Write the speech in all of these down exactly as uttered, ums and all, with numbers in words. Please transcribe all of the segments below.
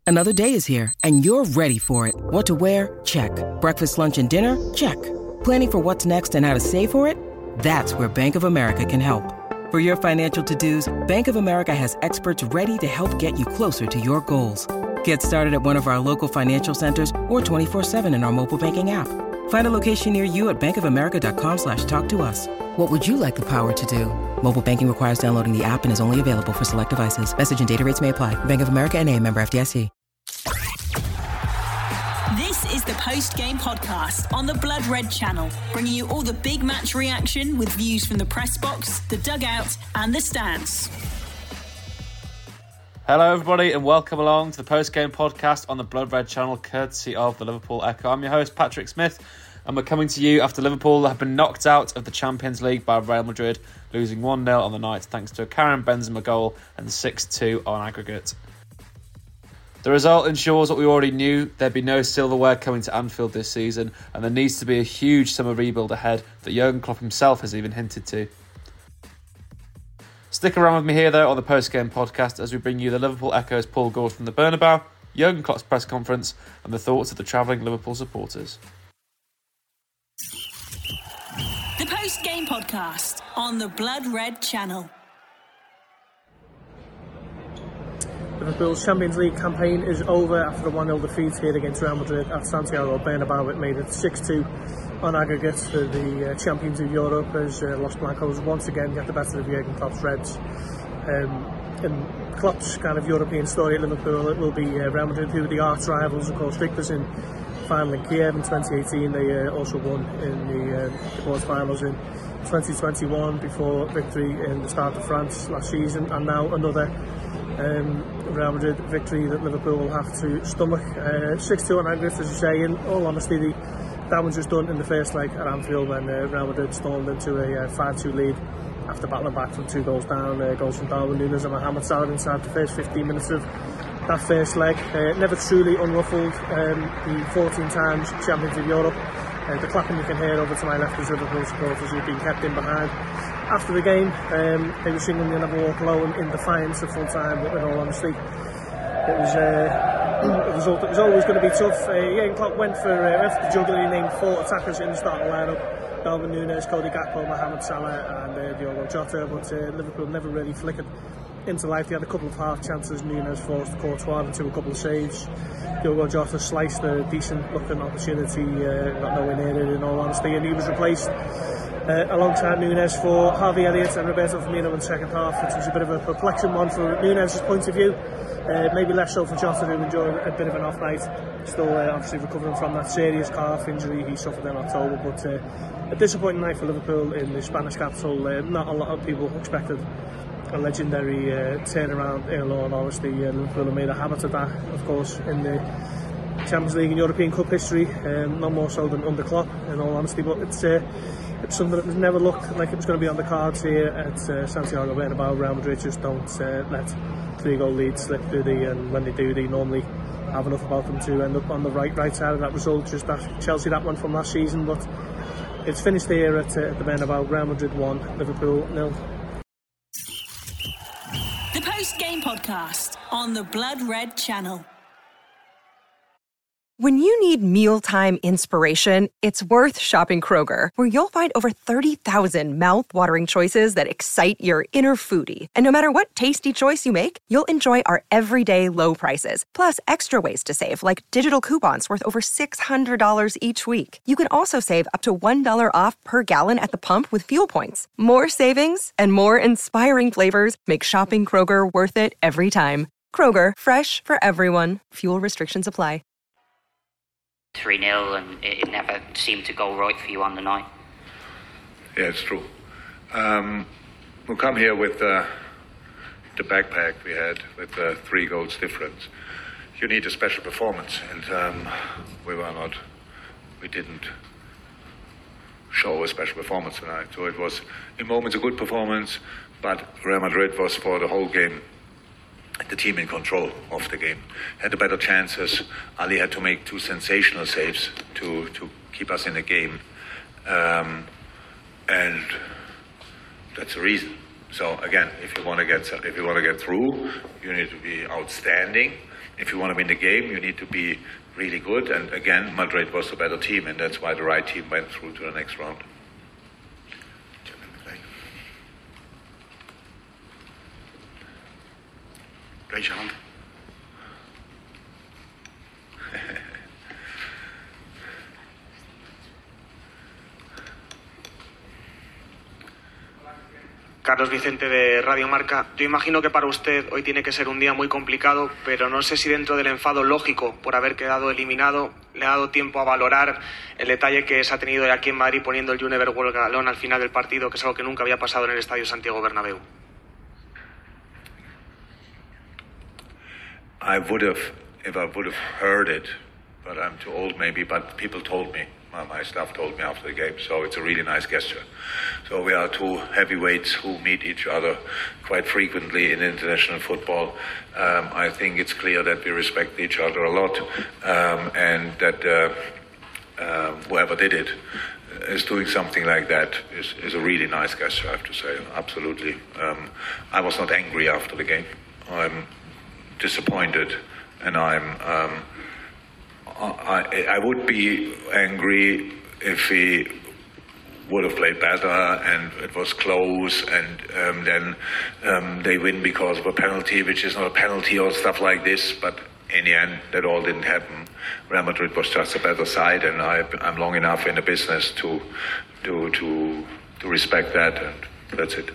Another day is here, and you're ready for it. What to wear? Check. Breakfast, lunch, and dinner? Check. Planning for what's next and how to save for it? That's where Bank of America can help. For your financial to-dos, Bank of America has experts ready to help get you closer to your goals. Get started at one of our local financial centers or twenty-four seven in our mobile banking app. Find a location near you at bankofamerica.com slash talk to us. What would you like the power to do? Mobile banking requires downloading the app and is only available for select devices. Message and data rates may apply. Bank of America N A, member F D I C. This is the post-game podcast on the Blood Red channel, bringing you all the big match reaction with views from the press box, the dugout and the stands. Hello everybody and welcome along to the post-game podcast on the Blood Red channel, courtesy of the Liverpool Echo. I'm your host Patrick Smith and we're coming to you after Liverpool have been knocked out of the Champions League by Real Madrid, losing one nil on the night thanks to a Karim Benzema goal and six two on aggregate. The result ensures what we already knew: there'd be no silverware coming to Anfield this season, and there needs to be a huge summer rebuild ahead that Jurgen Klopp himself has even hinted to. Stick around with me here though on the post-game podcast as we bring you the Liverpool Echo's Paul Gould from the Bernabeu, Jurgen Klopp's press conference and the thoughts of the travelling Liverpool supporters. The post-game podcast on the Blood Red channel. Liverpool's Champions League campaign is over after the one nil defeat here against Real Madrid at Santiago Bernabeu. It made it six two on aggregate for the uh, champions of Europe as uh, Los Blancos once again get the better of Jurgen Klopp's Reds. Um, in Klopp's kind of European story at Liverpool, it will be uh, Real Madrid, who are the arch rivals. Of course, victors in final in Kiev in twenty eighteen. They uh, also won in the, uh, the quarterfinals in twenty twenty-one before victory in the Stade de France last season, and now another Um, Real Madrid victory that Liverpool will have to stomach. uh, six two on aggregate, as you say. In all honesty, the damage was done in the first leg at Anfield when uh, Real Madrid stormed into a uh, five two lead after battling back from two goals down. Uh, goals from Darwin Núñez and Mohamed Salah inside the first fifteen minutes of that first leg. Uh, never truly unruffled um, the fourteen times champions of Europe. Uh, the clapping you can hear over to my left is Liverpool supporters who've been kept in behind. After the game, um, they were singing "You'll Never Walk Alone" in defiance of full time, but in all honesty, it was uh, a result that was always going to be tough. Uh, Jurgen Klopp went for, uh, went for the juggler. He named four attackers in the starting lineup: Darwin Núñez, Cody Gakpo, Mohamed Salah and uh, Diogo Jota, but uh, Liverpool never really flickered into life. They had a couple of half chances. Núñez forced Courtois into a couple of saves. Diogo Jota sliced a decent looking opportunity, uh, got nowhere near it in all honesty, and he was replaced Uh, alongside Núñez for Harvey Elliott and Roberto Firmino in the second half, which was a bit of a perplexing one from Núñez's point of view. Uh, maybe less so for Jota, who enjoyed a bit of an off night. Still uh, obviously recovering from that serious calf injury he suffered in October, but uh, a disappointing night for Liverpool in the Spanish capital. Uh, not a lot of people expected a legendary uh, turnaround in all honesty. Uh, Liverpool have made a habit of that, of course, in the Champions League and European Cup history, um, not more so than under Klopp in all honesty, but it's uh, it's something that was never looked like it was going to be on the cards here at uh, Santiago Bernabeu. Real Madrid just don't uh, let three goal leads slip, do they? And when they do, they normally have enough about them to end up on the right right side of that result. Just that Chelsea, that one from last season, but it's finished here at, uh, at the Bernabeu. Real Madrid one, Liverpool nil. The post-game podcast on the Blood Red channel. When you need mealtime inspiration, it's worth shopping Kroger, where you'll find over thirty thousand mouth-watering choices that excite your inner foodie. And no matter what tasty choice you make, you'll enjoy our everyday low prices, plus extra ways to save, like digital coupons worth over six hundred dollars each week. You can also save up to one dollar off per gallon at the pump with fuel points. More savings and more inspiring flavors make shopping Kroger worth it every time. Kroger, fresh for everyone. Fuel restrictions apply. three nil and it, it never seemed to go right for you on the night. Yeah, it's true. Um, we'll come here with uh, the backpack we had with uh, three goals difference. You need a special performance, and um, we were not, we didn't show a special performance tonight. So it was in moments a good performance, but Real Madrid was for the whole game the team in control of the game, had the better chances. Ali had to make two sensational saves to, to keep us in the game. Um, and that's the reason. So again, if you want to get if you want to get through, you need to be outstanding. if you want to win the game, you need to be really good. And again, Madrid was the better team, and that's why the right team went through to the next round. Raise your hand. Carlos Vicente de Radio Marca. Yo imagino que para usted hoy tiene que ser un día muy complicado, pero no sé si dentro del enfado lógico por haber quedado eliminado le ha dado tiempo a valorar el detalle que se ha tenido aquí en Madrid poniendo el Univer World Galón al final del partido, que es algo que nunca había pasado en el Estadio Santiago Bernabéu. I would have, if I would have heard it, but I'm too old maybe, but people told me. My staff told me after the game, so it's a really nice gesture. So we are two heavyweights who meet each other quite frequently in international football. Um, I think it's clear that we respect each other a lot, um, and that uh, uh, whoever did it is doing something like that is, is a really nice gesture, I have to say, absolutely. Um, I was not angry after the game. I'm disappointed, and I'm... Um, I, I would be angry if he would have played better and it was close, and um, then um, they win because of a penalty, which is not a penalty or stuff like this. But in the end, that all didn't happen. Real Madrid was just a better side, and I, I'm long enough in the business to, to, to, to respect that, and that's it.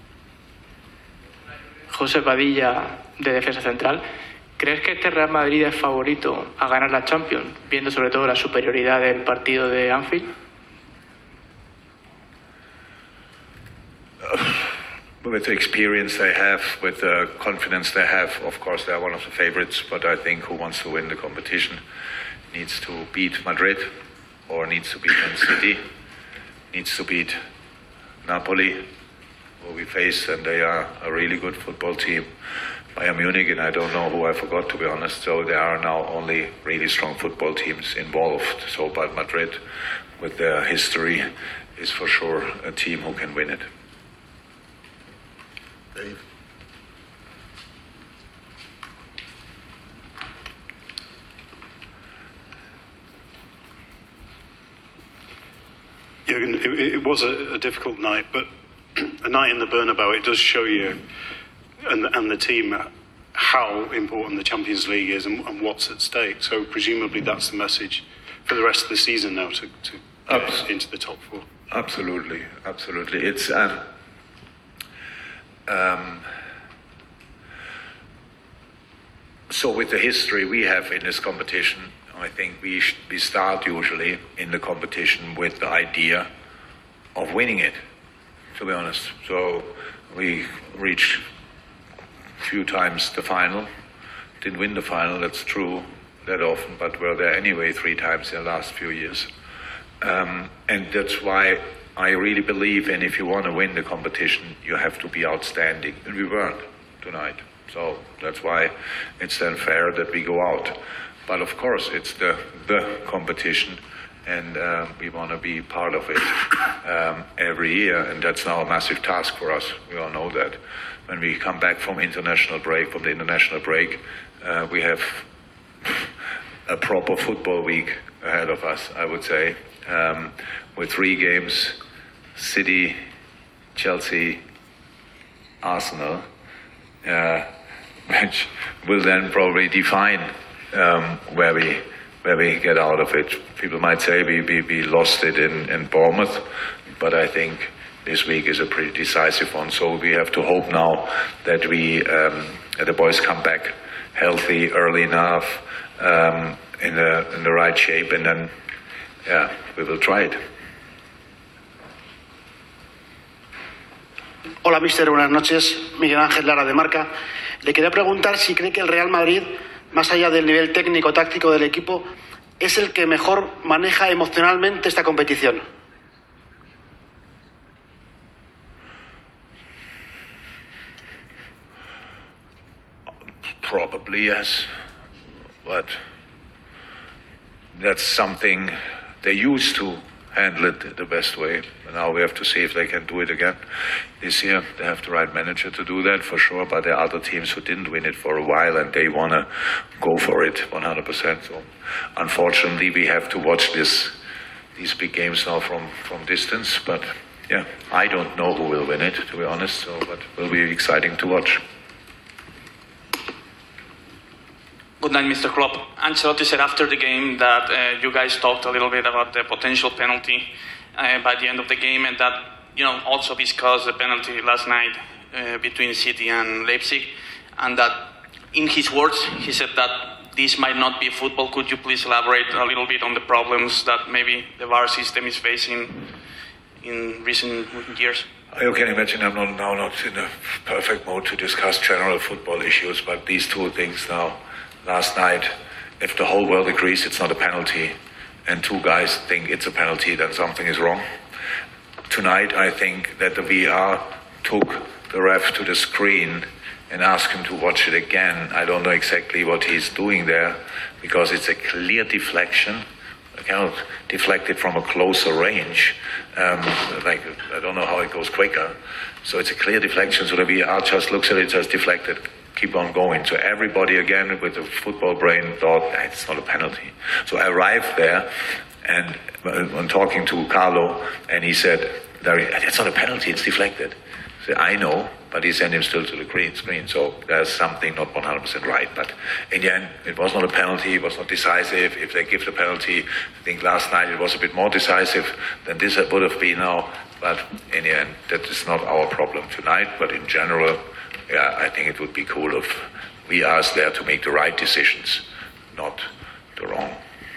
José Padilla, de Defensa Central. ¿Crees que este Real Madrid es favorito a ganar la Champions, viendo sobre todo la superioridad del partido de Anfield? Uh, with the experience they have, with the confidence they have, of course they are one of the favorites, but I think who wants to win the competition needs to beat Madrid, or needs to beat Man City, needs to beat Napoli, who we face, and they are a really good football team. Bayern Munich, and I don't know who I forgot, to be honest. So there are now only really strong football teams involved. So, but Madrid, with their history, is for sure a team who can win it. Dave. Yeah, it, it was a, a difficult night, but a night in the Bernabeu, it does show you and, and the team how important the Champions League is and, and what's at stake. So presumably that's the message for the rest of the season now, to, to get Abs- into the top four. Absolutely, absolutely. It's um, um, so with the history we have in this competition, I think we sh- we start usually in the competition with the idea of winning it, to be honest. So we reach few times the final, didn't win the final, that's true, that often, but were there anyway three times in the last few years. Um, and that's why I really believe in, if you want to win the competition, you have to be outstanding. And we weren't tonight. So that's why it's then fair that we go out. But of course, it's the, the competition, and uh, we want to be part of it um, every year, and that's now a massive task for us. We all know that. When we come back from international break, from the international break, uh, we have a proper football week ahead of us, I would say, um, with three games: City, Chelsea, Arsenal, uh, which will then probably define um, where we where we get out of it. People might say we we, we lost it in, in Bournemouth, but I think this week is a pretty decisive one, so we have to hope now that we, um, that the boys come back healthy early enough, um, in the in the right shape, and then, yeah, we will try it. Hola, mister, buenas noches. Miguel Ángel Lara de Marca. Le quería preguntar si cree que el Real Madrid, más allá del nivel técnico-táctico del equipo, es el que mejor maneja emocionalmente esta competición. Probably, yes, but that's something they used to handle it the best way. And now we have to see if they can do it again this year. They have the right manager to do that for sure, but there are other teams who didn't win it for a while and they want to go for it one hundred percent. So unfortunately we have to watch this these big games now from, from distance, but yeah, I don't know who will win it, to be honest, so but it will be exciting to watch. Good night, Mister Klopp. Ancelotti said after the game that uh, you guys talked a little bit about the potential penalty uh, by the end of the game, and that, you know, also discussed the penalty last night uh, between City and Leipzig, and that in his words, he said that this might not be football. Could you please elaborate a little bit on the problems that maybe the V A R system is facing in recent years? You can imagine I'm not, now not in a perfect mode to discuss general football issues, but these two things now, last night, if the whole world agrees it's not a penalty and two guys think it's a penalty, then something is wrong. Tonight, I think that the V A R took the ref to the screen and asked him to watch it again. I don't know exactly what he's doing there because it's a clear deflection. I cannot deflect it from a closer range. Um, like, I don't know how it goes quicker. So it's a clear deflection, so the V A R just looks at it, says deflected, keep on going. So everybody, again, with a football brain thought, ah, it's not a penalty. So I arrived there, and when talking to Carlo, and he said, it's not a penalty, it's deflected. I said, I know, but he sent him still to the green screen, so there's something not one hundred percent right. But in the end, it was not a penalty, it was not decisive. If they give the penalty, I think last night it was a bit more decisive than this would have been now. But in the end, that is not our problem tonight. But in general, yeah, I think it would be cool if we are there to make the right decisions, not the wrong.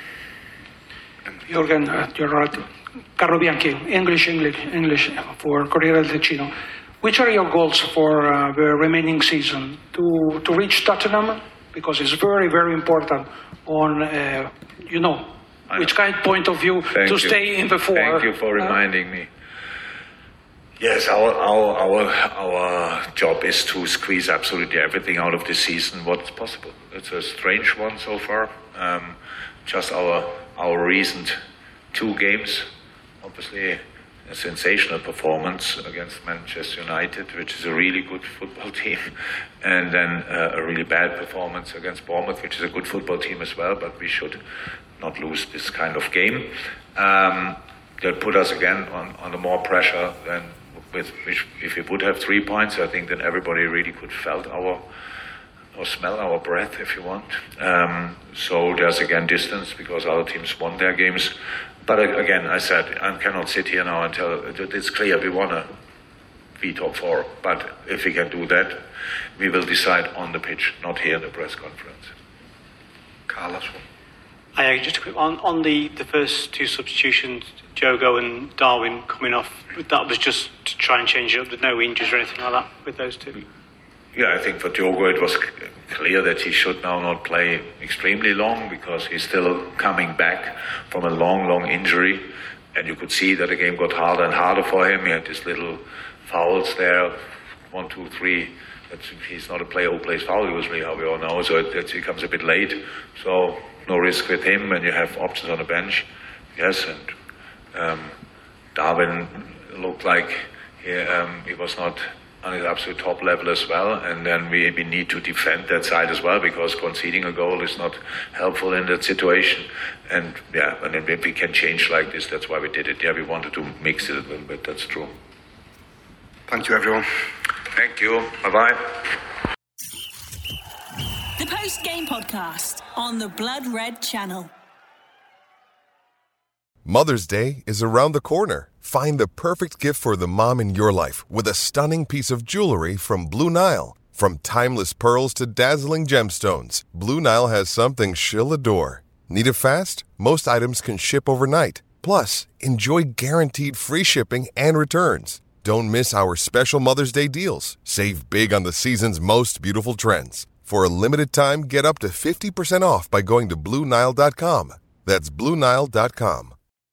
Jürgen, uh, you're right. Carlo Bianchi, English, English, English for Corriere del Ticino. Which are your goals for uh, the remaining season? To to reach Tottenham, because it's very, very important on, uh, you know, which kind of point of view Thank to you. stay in the four. Thank you for reminding uh, me. Yes, our, our our our job is to squeeze absolutely everything out of this season, what's possible. It's a strange one so far. Um, just our our recent two games, obviously a sensational performance against Manchester United, which is a really good football team, and then uh, a really bad performance against Bournemouth, which is a good football team as well, but we should not lose this kind of game. Um, that put us again on, on the more pressure than with which, if we would have three points, I think then everybody really could felt our or smell our breath, if you want. Um, so there's again distance because other teams won their games. But again, I said, I cannot sit here now and tell, it's clear we want to be top four. But if we can do that, we will decide on the pitch, not here in the press conference. Carlos? Hi, just a quick on, on the, the first two substitutions, Diogo and Darwin coming off, that was just to try and change it up, there's no injuries or anything like that with those two? Yeah, I think for Diogo it was clear that he should now not play extremely long because he's still coming back from a long, long injury. And you could see that the game got harder and harder for him. He had these little fouls there, one, two, three. That's, he's not a player who plays foul usually, how we all know, so it, it becomes a bit late. So no risk with him, and you have options on the bench. Yes, and um, Darwin looked like he, um, he was not on his absolute top level as well, and then we, we need to defend that side as well because conceding a goal is not helpful in that situation. And yeah, and then if we can change like this, that's why we did it. Yeah, we wanted to mix it a little bit, that's true. Thank you, everyone. Thank you. Bye-bye. The post-game podcast on the Blood Red Channel. Mother's Day is around the corner. Find the perfect gift for the mom in your life with a stunning piece of jewelry from Blue Nile. From timeless pearls to dazzling gemstones, Blue Nile has something she'll adore. Need it fast? Most items can ship overnight. Plus, enjoy guaranteed free shipping and returns. Don't miss our special Mother's Day deals. Save big on the season's most beautiful trends. For a limited time, get up to fifty percent off by going to Blue Nile dot com. That's Blue Nile dot com.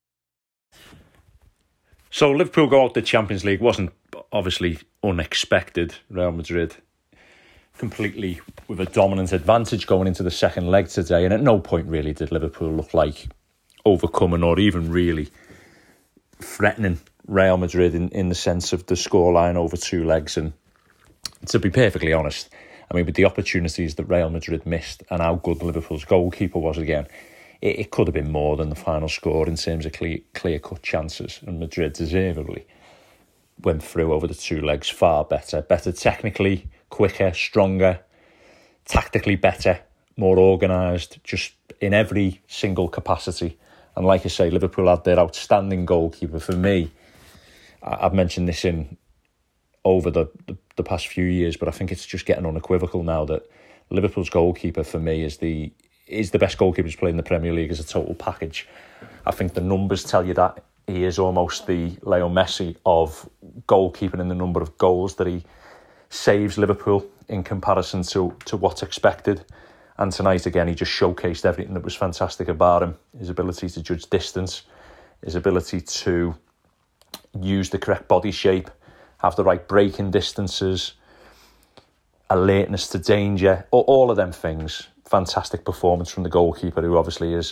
So Liverpool go out the Champions League. Wasn't obviously unexpected. Real Madrid completely with a dominant advantage going into the second leg today, and at no point really did Liverpool look like overcoming or even really threatening Real Madrid in, in the sense of the scoreline over two legs. And to be perfectly honest, I mean, with the opportunities that Real Madrid missed and how good Liverpool's goalkeeper was again, it, it could have been more than the final score in terms of clear, clear-cut chances. And Madrid deservedly went through over the two legs far better. Better technically, quicker, stronger, tactically better, more organised, just in every single capacity. And like I say, Liverpool had their outstanding goalkeeper. For me, I've mentioned this in over the, the, the past few years, but I think it's just getting unequivocal now that Liverpool's goalkeeper, for me, is the is the best goalkeeper who's played in the Premier League as a total package. I think the numbers tell you that. He is almost the Leo Messi of goalkeeping in the number of goals that he saves Liverpool in comparison to, to what's expected. And tonight, again, he just showcased everything that was fantastic about him. His ability to judge distance, his ability to use the correct body shape, have the right braking distances, alertness to danger, all of them things. Fantastic performance from the goalkeeper, who obviously is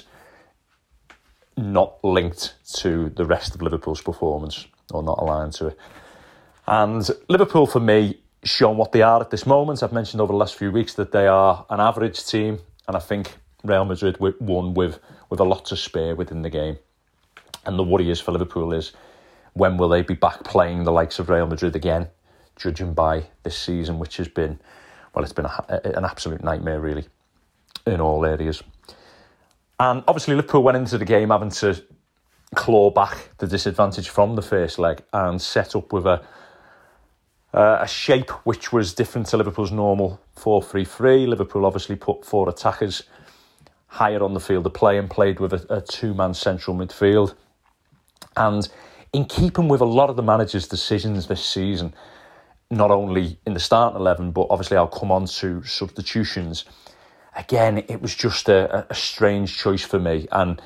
not linked to the rest of Liverpool's performance, or not aligned to it. And Liverpool, for me, shown what they are at this moment. I've mentioned over the last few weeks that they are an average team, and I think Real Madrid won with, with a lot to spare within the game. And the worry is for Liverpool is, when will they be back playing the likes of Real Madrid again, judging by this season, which has been, well, it's been a, an absolute nightmare, really, in all areas. And obviously Liverpool went into the game having to claw back the disadvantage from the first leg and set up with a Uh, a shape which was different to Liverpool's normal four three three. Liverpool obviously put four attackers higher on the field of play and played with a, a two-man central midfield. And in keeping with a lot of the manager's decisions this season, not only in the starting eleven, but obviously I'll come on to substitutions, again, it was just a, a strange choice for me. And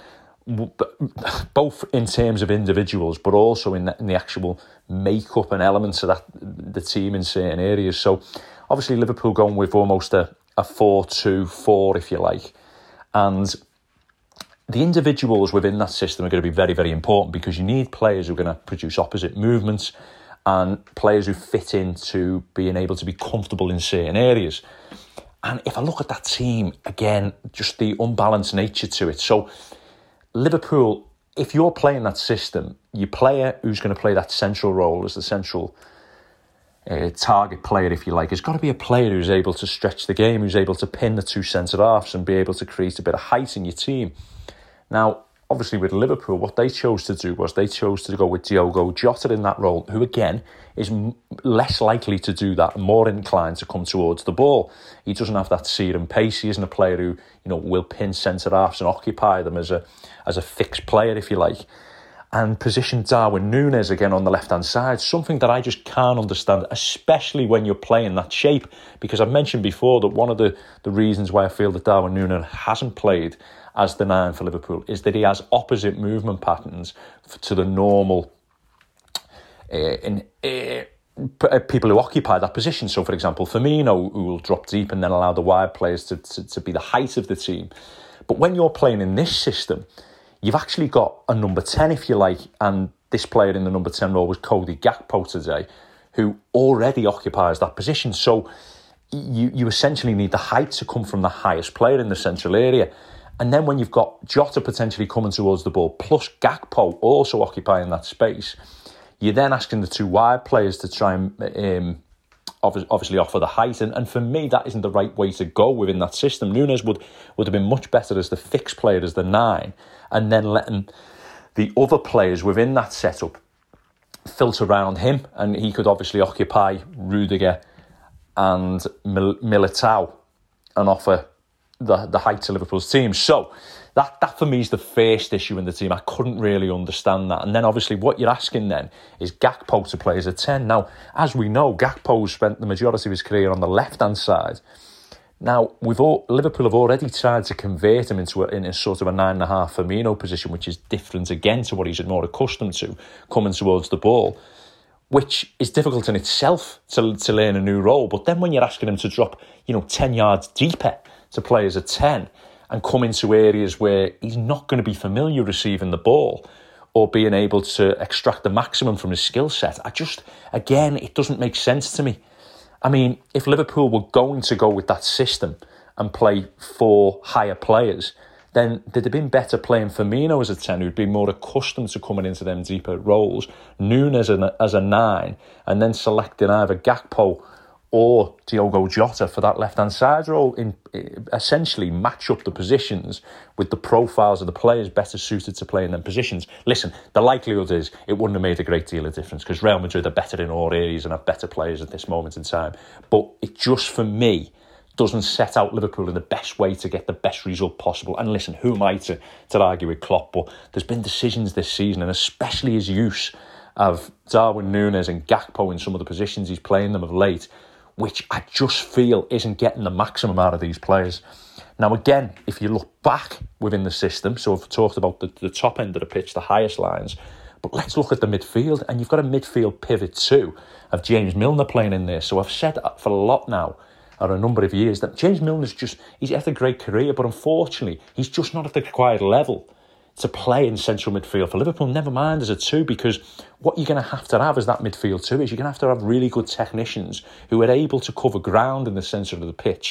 both in terms of individuals, but also in the, in the actual makeup and elements of that the team in certain areas. So obviously Liverpool going with almost a, a four two four, if you like. And the individuals within that system are going to be very, very important, because you need players who are going to produce opposite movements and players who fit into being able to be comfortable in certain areas. And if I look at that team, again, just the unbalanced nature to it. So Liverpool, if you're playing that system, your player who's going to play that central role as the central uh, target player, if you like, has got to be a player who's able to stretch the game, who's able to pin the two centre-halves and be able to create a bit of height in your team. Now, obviously with Liverpool, what they chose to do was they chose to go with Diogo Jota in that role, who again is m- less likely to do that and more inclined to come towards the ball. He doesn't have that searing pace. He isn't a player who, you know, will pin centre-halves and occupy them as a as a fixed player, if you like, and position Darwin Núñez again on the left-hand side, something that I just can't understand, especially when you're playing that shape, because I've mentioned before that one of the, the reasons why I feel that Darwin Núñez hasn't played as the nine for Liverpool is that he has opposite movement patterns to the normal uh, in, uh, people who occupy that position. So, for example, Firmino, who will drop deep and then allow the wide players to, to, to be the height of the team. But when you're playing in this system, you've actually got a number ten, if you like, and this player in the number ten role was Cody Gakpo today, who already occupies that position. So you, you essentially need the height to come from the highest player in the central area. And then when you've got Jota potentially coming towards the ball, plus Gakpo also occupying that space, you're then asking the two wide players to try and um, obviously offer the height. And, and for me, that isn't the right way to go within that system. Núñez would, would have been much better as the fixed player, as the nine, and then letting the other players within that setup filter around him. And he could obviously occupy Rudiger and Mil- Militao and offer the, the height to Liverpool's team. So that, that for me is the first issue in the team. I couldn't really understand that. And then obviously what you're asking then is Gakpo to play as a ten. Now, as we know, Gakpo spent the majority of his career on the left-hand side. Now, we've all, Liverpool have already tried to convert him into a, in a sort of a nine and a half Firmino position, which is different again to what he's more accustomed to, coming towards the ball, which is difficult in itself to, to learn a new role. But then when you're asking him to drop, you know, ten yards deeper to play as a ten and come into areas where he's not going to be familiar receiving the ball, or being able to extract the maximum from his skill set. I just, again, it doesn't make sense to me. I mean, if Liverpool were going to go with that system and play four higher players, then they'd have been better playing Firmino as a ten, who'd been more accustomed to coming into them deeper roles, Núñez as a, as a nine, and then selecting either Gakpo or Diogo Jota for that left-hand side role, in essentially match up the positions with the profiles of the players better suited to play in them positions. Listen, the likelihood is it wouldn't have made a great deal of difference because Real Madrid are better in all areas and have better players at this moment in time. But it just, for me, doesn't set out Liverpool in the best way to get the best result possible. And listen, who am I to, to argue with Klopp? But there's been decisions this season, and especially his use of Darwin Núñez and Gakpo in some of the positions he's playing them of late, which I just feel isn't getting the maximum out of these players. Now, again, if you look back within the system, so I've talked about the, the top end of the pitch, the highest lines, but let's look at the midfield, and you've got a midfield pivot too of James Milner playing in there. So I've said for a lot now, or a number of years, that James Milner's just, he's had a great career, but unfortunately, he's just not at the required level to play in central midfield for Liverpool, never mind as a two, because what you're going to have to have as that midfield two is you're going to have to have really good technicians who are able to cover ground in the centre of the pitch.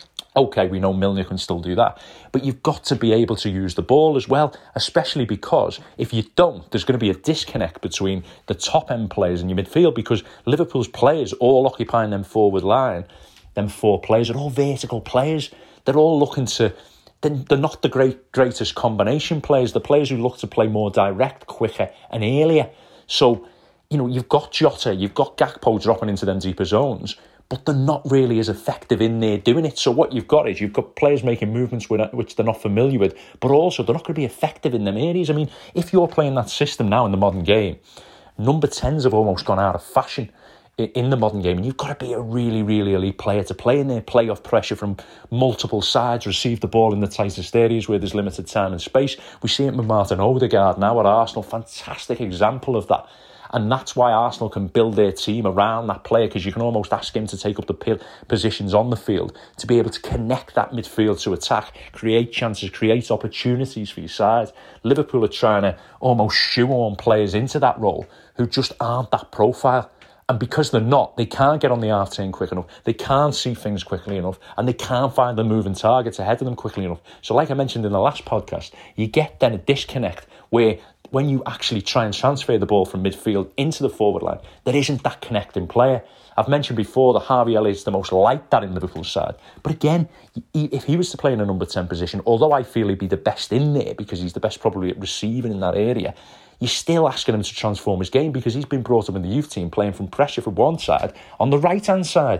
Okay, we know Milner can still do that, but you've got to be able to use the ball as well, especially because if you don't, there's going to be a disconnect between the top-end players in your midfield, because Liverpool's players all occupying them forward line, them four players are all vertical players. They're all looking to... They're not the great greatest combination players. The players who look to play more direct, quicker and earlier. So, you know, you've got Jota, you've got Gakpo dropping into them deeper zones, but they're not really as effective in there doing it. So what you've got is you've got players making movements which they're not familiar with, but also they're not going to be effective in them areas. I mean, if you're playing that system now in the modern game, number tens have almost gone out of fashion in the modern game, and you've got to be a really, really elite player to play in there, play off pressure from multiple sides, receive the ball in the tightest areas where there's limited time and space. We see it with Martin Odegaard now at Arsenal, fantastic example of that. And that's why Arsenal can build their team around that player, because you can almost ask him to take up the positions on the field, to be able to connect that midfield to attack, create chances, create opportunities for your side. Liverpool are trying to almost shoehorn players into that role who just aren't that profile. And because they're not, they can't get on the half turn quick enough, they can't see things quickly enough, and they can't find the moving targets ahead of them quickly enough. So like I mentioned in the last podcast, you get then a disconnect where when you actually try and transfer the ball from midfield into the forward line, there isn't that connecting player. I've mentioned before that Harvey Elliott's the most like that in Liverpool's side. But again, if he was to play in a number ten position, although I feel he'd be the best in there because he's the best probably at receiving in that area, you're still asking him to transform his game because he's been brought up in the youth team playing from pressure from one side on the right-hand side.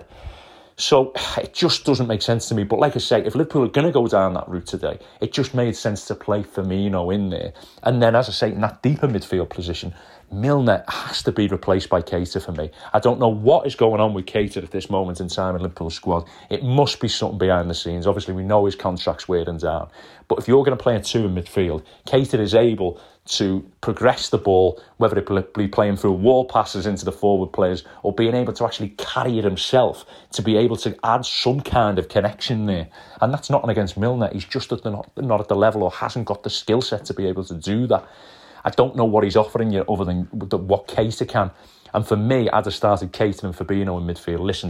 So it just doesn't make sense to me. But like I say, if Liverpool are going to go down that route today, it just made sense to play Firmino in there. And then, as I say, in that deeper midfield position, Milner has to be replaced by Keita for me. I don't know what is going on with Keita at this moment in time in Liverpool's squad. It must be something behind the scenes. Obviously, we know his contract's wearing down. But if you're going to play a two in midfield, Keita is able to progress the ball, whether it be playing through wall passes into the forward players or being able to actually carry it himself to be able to add some kind of connection there. And that's nothing against Milner. He's just at the, not, not at the level or hasn't got the skill set to be able to do that. I don't know what he's offering you other than what Keita can. And for me, I'd have started Keita and Fabinho in midfield. Listen,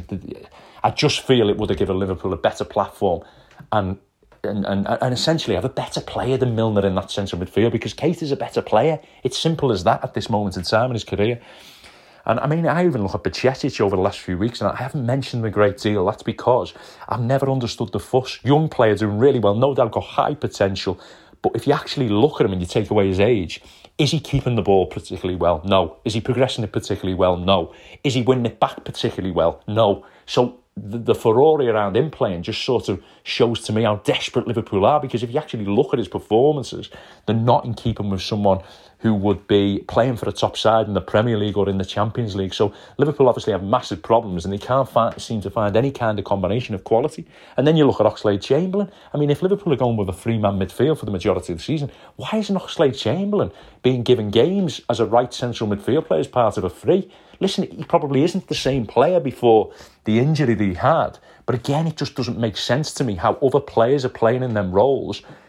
I just feel it would have given Liverpool a better platform and And, and and essentially have a better player than Milner in that central midfield, because Keita is a better player. It's simple as that at this moment in time in his career. And I mean, I even look at Bajcetic over the last few weeks, and I haven't mentioned him a great deal. That's because I've never understood the fuss. Young player doing really well, no doubt got high potential. But if you actually look at him and you take away his age, is he keeping the ball particularly well? No. Is he progressing it particularly well? No. Is he winning it back particularly well? No. So the, the furore around him playing just sort of shows to me how desperate Liverpool are, because if you actually look at his performances, they're not in keeping with someone who would be playing for the top side in the Premier League or in the Champions League. So Liverpool obviously have massive problems and they can't find, seem to find any kind of combination of quality. And then you look at Oxlade-Chamberlain. I mean, if Liverpool are going with a three-man midfield for the majority of the season, why isn't Oxlade-Chamberlain being given games as a right central midfield player as part of a three? Listen, he probably isn't the same player before the injury that he had. But again, it just doesn't make sense to me how other players are playing in them roles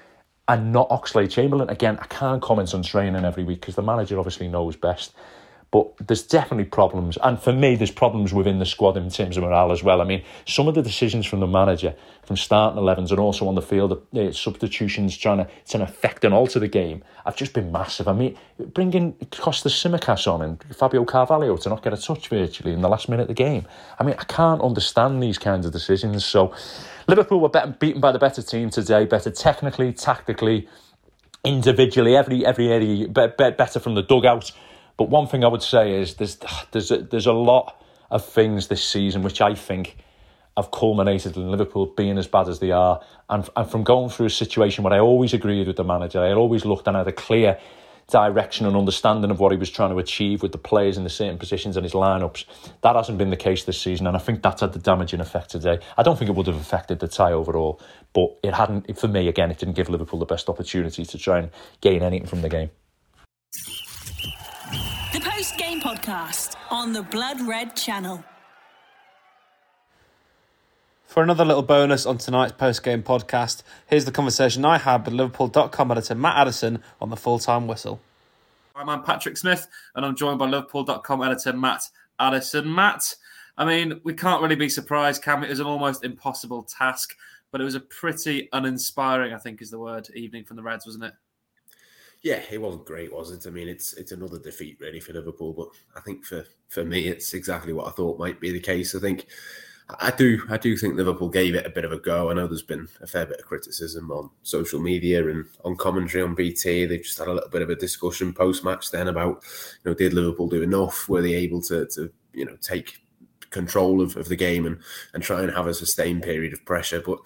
and not Oxlade-Chamberlain. Again, I can't comment on training every week because the manager obviously knows best. But there's definitely problems. And for me, there's problems within the squad in terms of morale as well. I mean, some of the decisions from the manager, from starting elevens and also on the field, uh, substitutions trying to, trying to affect and alter the game, have just been massive. I mean, bringing Kostas Tsimikas on and Fabio Carvalho to not get a touch virtually in the last minute of the game. I mean, I can't understand these kinds of decisions. So Liverpool were better, beaten by the better team today, better technically, tactically, individually, every every area, be, be, better from the dugout. But one thing I would say is there's there's a, there's a lot of things this season which I think have culminated in Liverpool being as bad as they are. And, and from going through a situation where I always agreed with the manager, I always looked and had a clear direction and understanding of what he was trying to achieve with the players in the certain positions and his lineups. That hasn't been the case this season, and I think that's had the damaging effect today. I don't think it would have affected the tie overall, but it hadn't, for me, again, it didn't give Liverpool the best opportunity to try and gain anything from the game. The post-game podcast on the Blood Red channel. For another little bonus on tonight's post-game podcast, here's the conversation I had with Liverpool dot com editor Matt Addison on the full-time whistle. I'm Patrick Smith, and I'm joined by Liverpool dot com editor Matt Addison. Matt, I mean, we can't really be surprised, Cam. It was an almost impossible task, but it was a pretty uninspiring, I think is the word, evening from the Reds, wasn't it? Yeah, it wasn't great, was it? I mean, it's it's another defeat, really, for Liverpool. But I think for, for me, it's exactly what I thought might be the case. I think I do I do think Liverpool gave it a bit of a go. I know there's been a fair bit of criticism on social media and on commentary on B T. They've just had a little bit of a discussion post-match then about, you know, did Liverpool do enough? Were they able to, to you know, take control of, of the game and, and try and have a sustained period of pressure? But,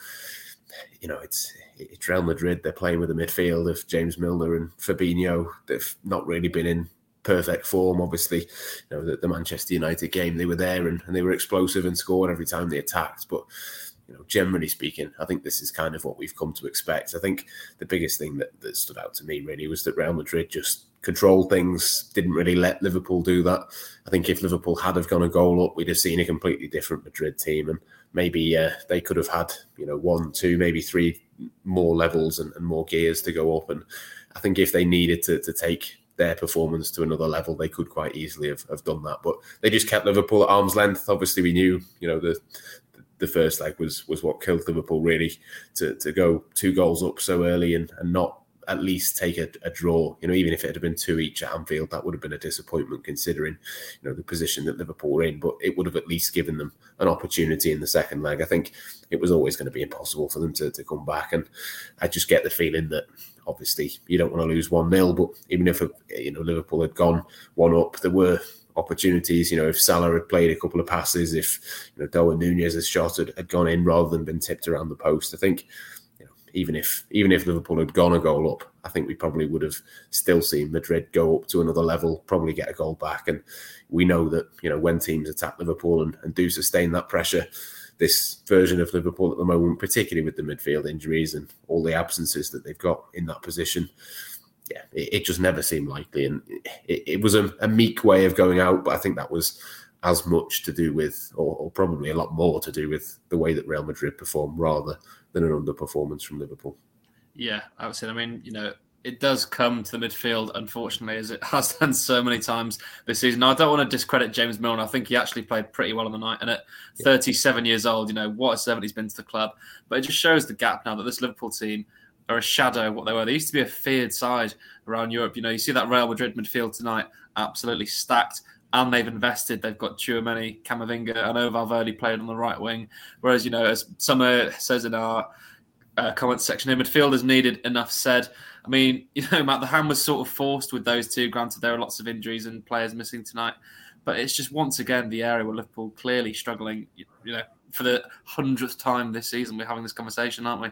you know, it's... It's Real Madrid. They're playing with a midfield of James Milner and Fabinho. They've not really been in perfect form. Obviously, you know, the, the Manchester United game, they were there and, and they were explosive and scored every time they attacked. But, you know, generally speaking, I think this is kind of what we've come to expect. I think the biggest thing that, that stood out to me really was that Real Madrid just controlled things, didn't really let Liverpool do that. I think if Liverpool had have gone a goal up, we'd have seen a completely different Madrid team, and maybe uh, they could have had, you know, one, two, maybe three more levels and, and more gears to go up. And I think if they needed to, to take their performance to another level, they could quite easily have, have done that. But they just kept Liverpool at arm's length. Obviously, we knew, you know, the the first leg was was what killed Liverpool, really, to, to go two goals up so early and, and not at least take a, a draw. You know, even if it had been two each at Anfield, that would have been a disappointment considering, you know, the position that Liverpool were in. But it would have at least given them an opportunity in the second leg. I think it was always going to be impossible for them to, to come back. And I just get the feeling that obviously you don't want to lose one nil, but even if, you know, Liverpool had gone one up, there were opportunities. You know, if Salah had played a couple of passes, if, you know, Darwin Núñez's shot had, had gone in rather than been tipped around the post, I think, Even if even if Liverpool had gone a goal up, I think we probably would have still seen Madrid go up to another level, probably get a goal back. And we know that, you know, when teams attack Liverpool and, and do sustain that pressure, this version of Liverpool at the moment, particularly with the midfield injuries and all the absences that they've got in that position, yeah, it, it just never seemed likely. And it, it was a, a meek way of going out, but I think that was as much to do with, or, or probably a lot more to do with, the way that Real Madrid performed rather than an underperformance from Liverpool. Yeah, I would say, I mean, you know, it does come to the midfield, unfortunately, as it has done so many times this season. Now, I don't want to discredit James Milner. I think he actually played pretty well on the night. And at thirty-seven years old, you know, what a servant he's been to the club. But it just shows the gap now that this Liverpool team are a shadow of what they were. They used to be a feared side around Europe. You know, you see that Real Madrid midfield tonight, absolutely stacked. And they've invested. They've got Tchouaméni, Camavinga. I know Valverde played on the right wing. Whereas, you know, as Summer says in our uh, comments section here, midfielders needed, enough said. I mean, you know, Matt, the hand was sort of forced with those two. Granted, there are lots of injuries and players missing tonight. But it's just, once again, the area where Liverpool clearly struggling, you know, for the hundredth time this season. We're having this conversation, aren't we?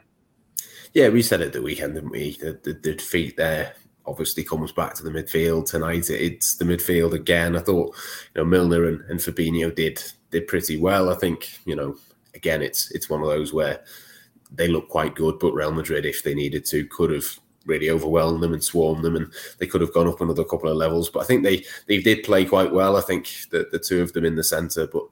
Yeah, we said it the weekend, didn't we? The, the, the defeat there obviously comes back to the midfield tonight. It's the midfield again. I thought, you know, Milner and, and Fabinho did did pretty well. I think, you know, again, it's it's one of those where they look quite good, but Real Madrid, if they needed to, could have really overwhelmed them and swarmed them, and they could have gone up another couple of levels. But I think they they did play quite well. I think that the two of them in the centre, but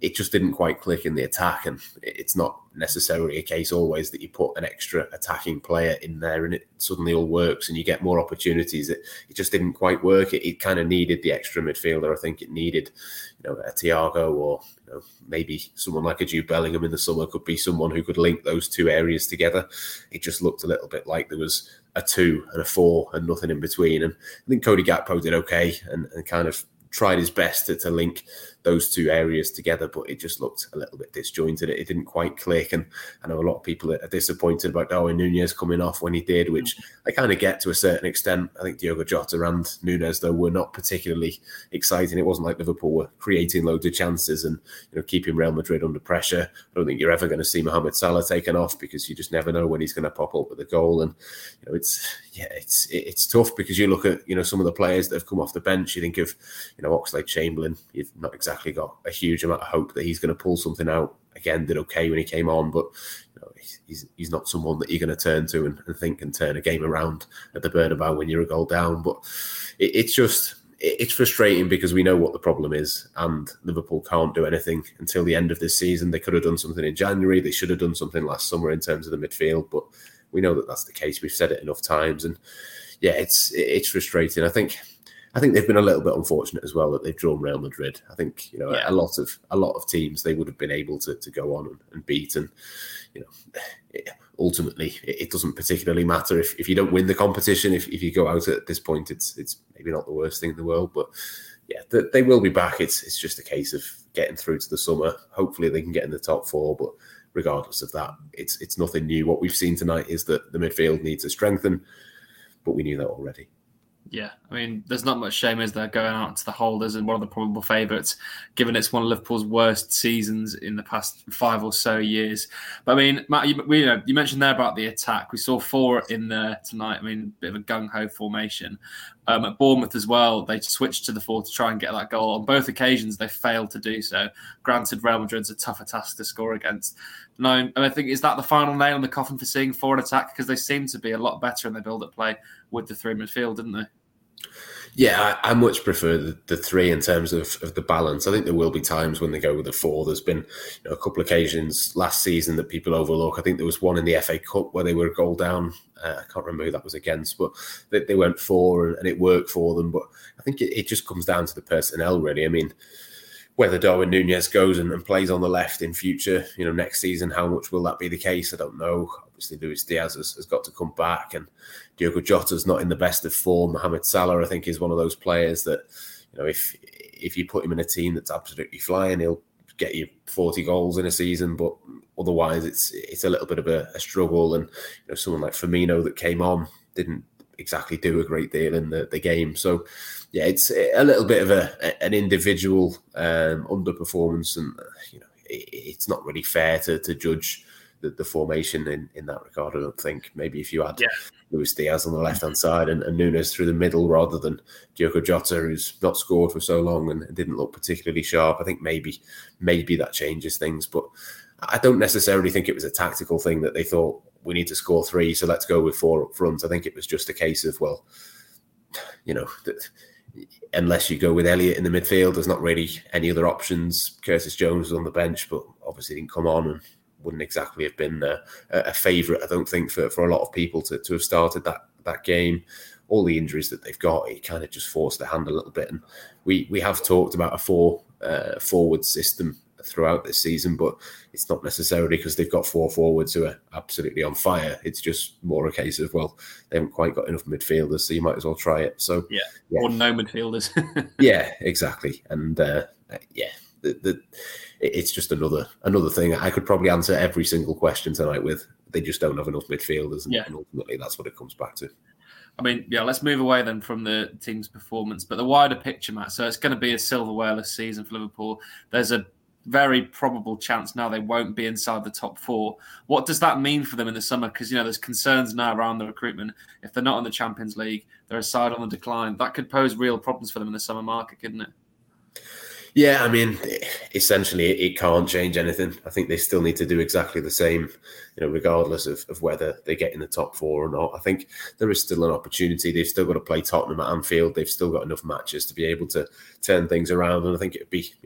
it just didn't quite click in the attack. And it's not necessarily a case always that you put an extra attacking player in there and it suddenly all works and you get more opportunities. It, it just didn't quite work. It, it kind of needed the extra midfielder. I think it needed, you know, a Thiago or you know, maybe someone like a Jude Bellingham in the summer could be someone who could link those two areas together. It just looked a little bit like there was a two and a four and nothing in between. And I think Cody Gakpo did okay and, and kind of tried his best to, to link those two areas together, but it just looked a little bit disjointed. It, it didn't quite click. And I know a lot of people are disappointed about Darwin Núñez coming off when he did, which I kind of get to a certain extent. I think Diogo Jota and Núñez, though, were not particularly exciting. It wasn't like Liverpool were creating loads of chances and you know keeping Real Madrid under pressure. I don't think you're ever going to see Mohamed Salah taken off because you just never know when he's going to pop up with a goal. And you know, it's yeah, it's it's tough because you look at you know some of the players that have come off the bench. You think of you know Oxlade-Chamberlain. You've not exactly got a huge amount of hope that he's going to pull something out. Again, did okay when he came on, but you know, he's he's not someone that you're going to turn to and, and think can turn a game around at the Bernabeu when you're a goal down. But it, it's just it's frustrating because we know what the problem is, and Liverpool can't do anything until the end of this season. They could have done something in January. They should have done something last summer in terms of the midfield, but we know that that's the case. We've said it enough times, and yeah, it's it's frustrating. I think. I think they've been a little bit unfortunate as well that they've drawn Real Madrid. I think you know yeah. a lot of a lot of teams they would have been able to, to go on and, and beat, and you know it, ultimately it, it doesn't particularly matter if, if you don't win the competition. If if you go out at this point, it's it's maybe not the worst thing in the world, but yeah, they, they will be back. It's it's just a case of getting through to the summer. Hopefully they can get in the top four, but regardless of that, it's it's nothing new. What we've seen tonight is that the midfield needs to strengthen, but we knew that already. Yeah, I mean, there's not much shame, is there, going out to the holders and one of the probable favourites, given it's one of Liverpool's worst seasons in the past five or so years. But I mean, Matt, you, we, you, know, you mentioned there about the attack. We saw four in there tonight. I mean, a bit of a gung-ho formation. Um, at Bournemouth as well, they switched to the four to try and get that goal. On both occasions, they failed to do so. Granted, Real Madrid's a tougher task to score against. No, and I think, is that the final nail in the coffin for seeing four in attack? Because they seem to be a lot better in their build-up play with the three midfield, didn't they? Yeah, I, I much prefer the, the three in terms of, of the balance. I think there will be times when they go with the four. There's been you know, a couple of occasions last season that people overlook. I think there was one in the F A Cup where they were a goal down. Uh, I can't remember who that was against, but they, they went four and, and it worked for them. But I think it, it just comes down to the personnel, really. I mean, whether Darwin Núñez goes and, and plays on the left in future, you know, next season, how much will that be the case? I don't know. Obviously, Luis Diaz has, has got to come back, and Diogo Jota's not in the best of form. Mohamed Salah, I think, is one of those players that, you know, if if you put him in a team that's absolutely flying, he'll get you forty goals in a season. But otherwise, it's it's a little bit of a, a struggle. And you know, someone like Firmino that came on didn't exactly do a great deal in the, the game. So, yeah, it's a little bit of a an individual um, underperformance, and you know, it, it's not really fair to to judge the, the formation in, in that regard. I don't think. Maybe if you had yeah. Luis Diaz on the left hand side and, and Núñez through the middle rather than Diogo Jota, who's not scored for so long and didn't look particularly sharp, I think maybe maybe that changes things. But I don't necessarily think it was a tactical thing that they thought we need to score three, so let's go with four up front. I think it was just a case of, well, you know, that unless you go with Elliott in the midfield, there's not really any other options. Curtis Jones was on the bench, but obviously didn't come on and wouldn't exactly have been a, a favourite, I don't think, for, for a lot of people to, to have started that that game. All the injuries that they've got, it kind of just forced their hand a little bit. And we we have talked about a four uh, forward system throughout this season, but it's not necessarily because they've got four forwards who are absolutely on fire. It's just more a case of, well, they haven't quite got enough midfielders, so you might as well try it. So yeah, yeah. Or no midfielders. Yeah, exactly. And uh, yeah, the, the, it's just another another thing. I could probably answer every single question tonight with, they just don't have enough midfielders, and, yeah. and ultimately that's what it comes back to. I mean, yeah, let's move away then from the team's performance, but the wider picture, Matt. So it's going to be a silverware-less season for Liverpool. There's a very probable chance now they won't be inside the top four. What does that mean for them in the summer? Because, you know, there's concerns now around the recruitment. If they're not in the Champions League, they're a side on the decline. That could pose real problems for them in the summer market, couldn't it? Yeah, I mean, essentially, it can't change anything. I think they still need to do exactly the same, you know, regardless of, of whether they get in the top four or not. I think there is still an opportunity. They've still got to play Tottenham at Anfield. They've still got enough matches to be able to turn things around. And I think it'd be, you know,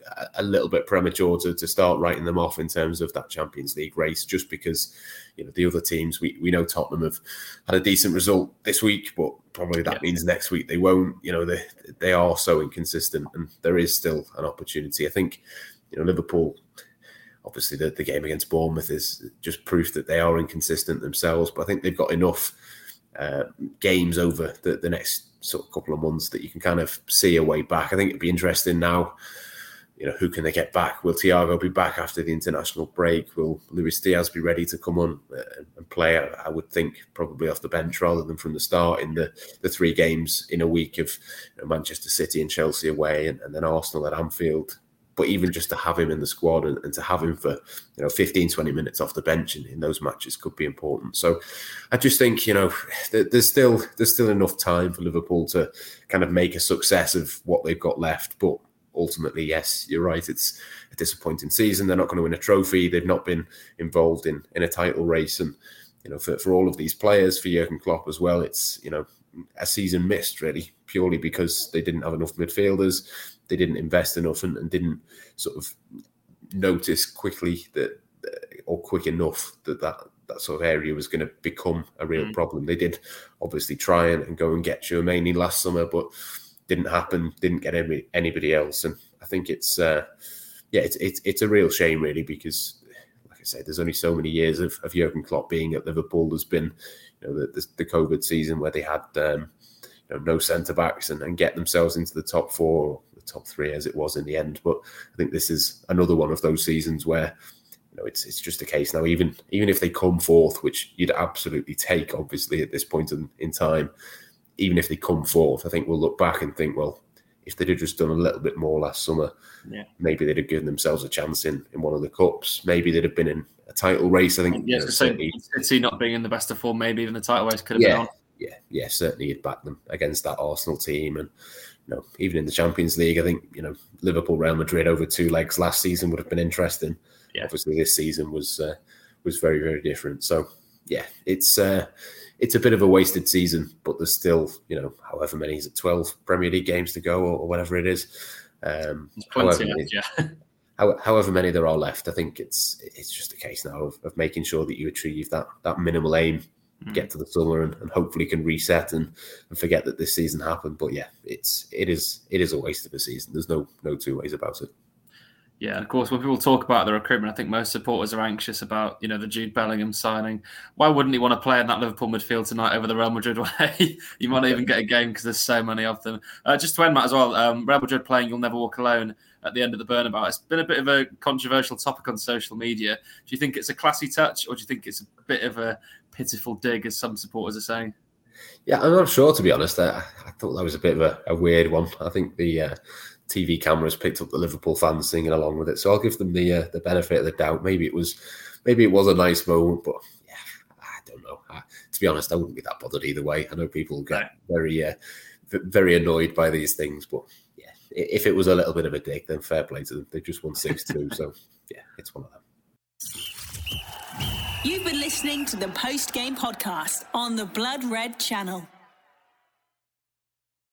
a, a little bit premature to, to start writing them off in terms of that Champions League race, just because, you know, the other teams, we, we know Tottenham have had a decent result this week, but probably that yeah. means next week they won't. You know, they they are so inconsistent, and there is still an opportunity. I think, you know, Liverpool, obviously the, the game against Bournemouth is just proof that they are inconsistent themselves, but I think they've got enough uh, games over the, the next sort of couple of months that you can kind of see a way back. I think it'd be interesting now, you know, who can they get back? Will Thiago be back after the international break? Will Luis Diaz be ready to come on and play? I would think probably off the bench rather than from the start in the, the three games in a week of, you know, Manchester City and Chelsea away, and, and then Arsenal at Anfield. But even just to have him in the squad and, and to have him for, you know, fifteen, twenty minutes off the bench in, in those matches could be important. So I just think, you know, there's still there's still enough time for Liverpool to kind of make a success of what they've got left. But ultimately, yes, you're right, it's a disappointing season. They're not going to win a trophy. They've not been involved in, in a title race. And, you know, for, for all of these players, for Jurgen Klopp as well, it's, you know, a season missed, really, purely because they didn't have enough midfielders. They didn't invest enough and, and didn't sort of notice quickly that, or quick enough that that, that sort of area was going to become a real mm. problem. They did obviously try and, and go and get Tchouaméni last summer, but didn't happen. Didn't get any, anybody else. And I think it's, uh, yeah, it's, it's it's a real shame, really, because, like I said, there's only so many years of, of Jurgen Klopp being at Liverpool. There's been, you know, the, the, the COVID season where they had um, you know, no centre backs and, and get themselves into the top four, or the top three as it was in the end. But I think this is another one of those seasons where, you know, it's it's just a case now. Even even if they come fourth, which you'd absolutely take, obviously at this point in, in time, even if they come fourth, I think we'll look back and think, well, if they'd have just done a little bit more last summer, yeah. maybe they'd have given themselves a chance in, in one of the cups. Maybe they'd have been in a title race. I think. Yes, yeah, you know, so City not being in the best of form, maybe even the title race could have yeah, been on. Yeah, yeah, certainly you'd back them against that Arsenal team. And, you know, even in the Champions League, I think, you know, Liverpool, Real Madrid over two legs last season would have been interesting. Yeah. Obviously, this season was uh, was very, very different. So, yeah, it's uh, it's a bit of a wasted season, but there's still, you know, however many, is it twelve Premier League games to go, or, or whatever it is. Um, however, many, yeah. how, however many there are left, I think it's it's just a case now of, of making sure that you achieve that that minimal aim, mm. get to the summer, and, and hopefully can reset and, and forget that this season happened. But yeah, it's it is it is a waste of a season. There's no no two ways about it. Yeah, of course, when people talk about the recruitment, I think most supporters are anxious about, you know, the Jude Bellingham signing. Why wouldn't he want to play in that Liverpool midfield tonight over the Real Madrid way? You might not even get a game because there's so many of them. Uh, just to end, Matt, as well, um, Real Madrid playing You'll Never Walk Alone at the end of the Bernabeu. It's been a bit of a controversial topic on social media. Do you think it's a classy touch, or do you think it's a bit of a pitiful dig, as some supporters are saying? Yeah, I'm not sure, to be honest. I, I thought that was a bit of a, a weird one. I think the... Uh, T V cameras picked up the Liverpool fans singing along with it, so I'll give them the uh, the benefit of the doubt. Maybe it was, maybe it was a nice moment, but yeah, I don't know. I, to be honest, I wouldn't be that bothered either way. I know people get very, uh, very annoyed by these things, but yeah, if it was a little bit of a dig, then fair play to them. They just won six two, so yeah, it's one of them. You've been listening to the Post Game Podcast on the Blood Red Channel.